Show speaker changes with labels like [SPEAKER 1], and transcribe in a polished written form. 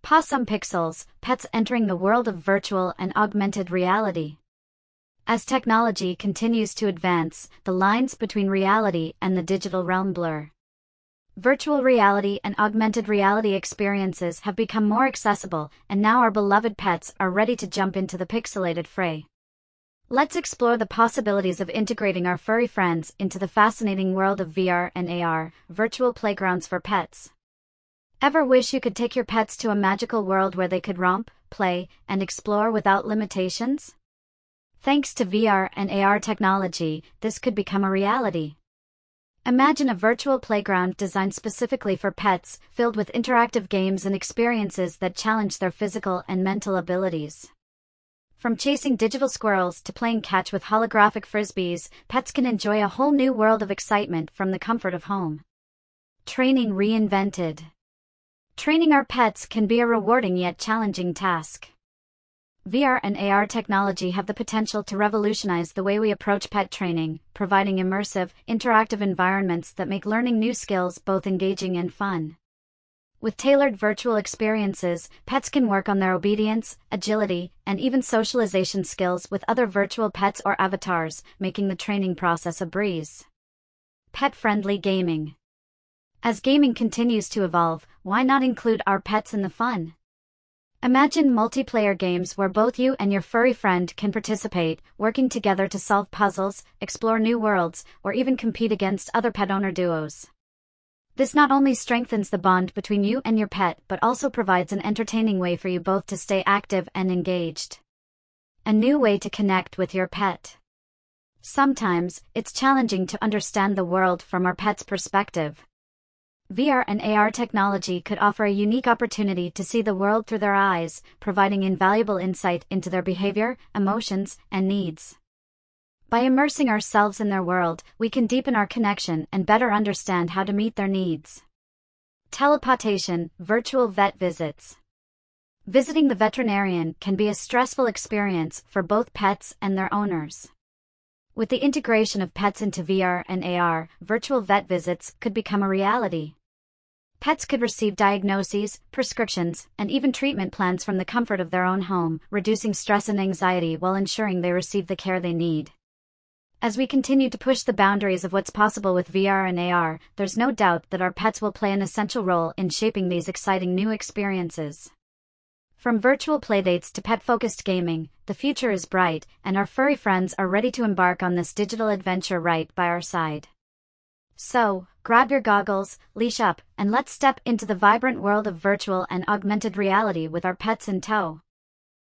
[SPEAKER 1] Possum Pixels, pets entering the world of virtual and augmented reality. As technology continues to advance, the lines between reality and the digital realm blur. Virtual reality and augmented reality experiences have become more accessible, and now our beloved pets are ready to jump into the pixelated fray. Let's explore the possibilities of integrating our furry friends into the fascinating world of VR and AR, virtual playgrounds for pets. Ever wish you could take your pets to a magical world where they could romp, play, and explore without limitations? Thanks to VR and AR technology, this could become a reality. Imagine a virtual playground designed specifically for pets, filled with interactive games and experiences that challenge their physical and mental abilities. From chasing digital squirrels to playing catch with holographic frisbees, pets can enjoy a whole new world of excitement from the comfort of home. Training reinvented. Training our pets can be a rewarding yet challenging task. VR and AR technology have the potential to revolutionize the way we approach pet training, providing immersive, interactive environments that make learning new skills both engaging and fun. With tailored virtual experiences, pets can work on their obedience, agility, and even socialization skills with other virtual pets or avatars, making the training process a breeze. Pet-friendly gaming. As gaming continues to evolve, why not include our pets in the fun? Imagine multiplayer games where both you and your furry friend can participate, working together to solve puzzles, explore new worlds, or even compete against other pet owner duos. This not only strengthens the bond between you and your pet but also provides an entertaining way for you both to stay active and engaged. A new way to connect with your pet. Sometimes, it's challenging to understand the world from our pet's perspective. VR and AR technology could offer a unique opportunity to see the world through their eyes, providing invaluable insight into their behavior, emotions, and needs. By immersing ourselves in their world, we can deepen our connection and better understand how to meet their needs. Teleportation, virtual vet visits. Visiting the veterinarian can be a stressful experience for both pets and their owners. With the integration of pets into VR and AR, virtual vet visits could become a reality. Pets could receive diagnoses, prescriptions, and even treatment plans from the comfort of their own home, reducing stress and anxiety while ensuring they receive the care they need. As we continue to push the boundaries of what's possible with VR and AR, there's no doubt that our pets will play an essential role in shaping these exciting new experiences. From virtual playdates to pet-focused gaming, the future is bright, and our furry friends are ready to embark on this digital adventure right by our side. So, grab your goggles, leash up, and let's step into the vibrant world of virtual and augmented reality with our pets in tow.